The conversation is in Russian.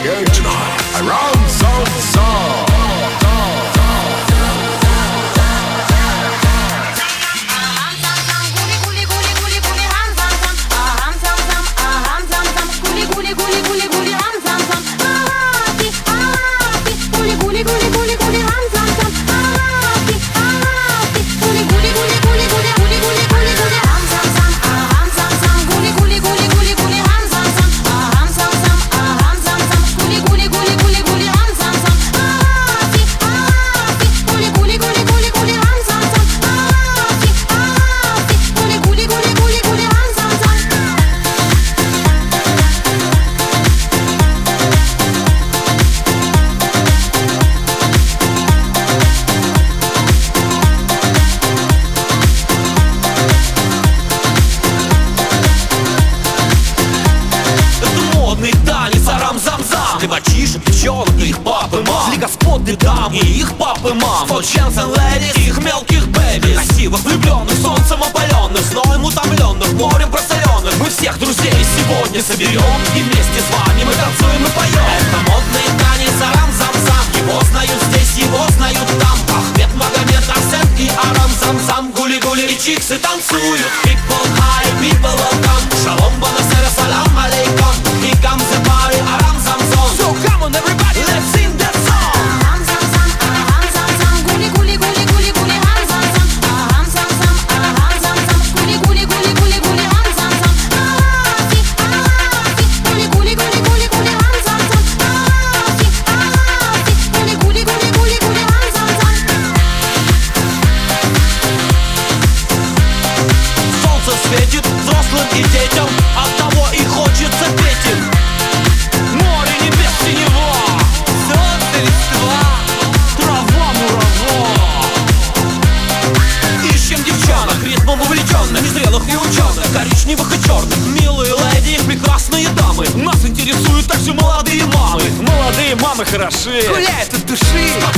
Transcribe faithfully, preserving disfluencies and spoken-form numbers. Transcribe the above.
бесконечно. Рам-зам-зам. Ты мальчишек, девчонок, их папы, мам, для господы дам и их папы, мам, for chance and ladies, их мелких бэби, красивых, влюбленных, солнцем опаленных, зноем утомленных, морем просоленных. Мы всех друзей сегодня соберем, и вместе с вами мы танцуем и поем. Это модный танец арам-зам-зам, его знают здесь, его знают там. Ахмед, Магомед, Арсен и арам-зам-зам, гули-гули и чиксы танцуют. People high, people welcome, шалом, бонасера, салам алейкум. Here comes the party, арам-зам-зам. So come on everybody, let's sing that song. Арам-зам-зам, арам-зам-зам, гули-гули-гули-гули-гули, арам-зам-зам, арам-зам-зам, арам-зам-зам, гули-гули-гули-гули-гули, арам-зам-зам, арафи, арафи, гули-гули-гули-гули-гули, арам-зам-зам, арафи, арафи, гули-гули-гули-гули-гули, арам-зам-зам. Солнце светит взрослым и детям, оттого и хочется петь им. Море, небес, синева, солнце, листва, трава, мурава. Ищем девчонок, ритмом увлеченных, незрелых и ученых, коричневых и черных. Милые леди, прекрасные дамы, нас интересуют также молодые мамы. Молодые мамы хороши, Гуляют от души,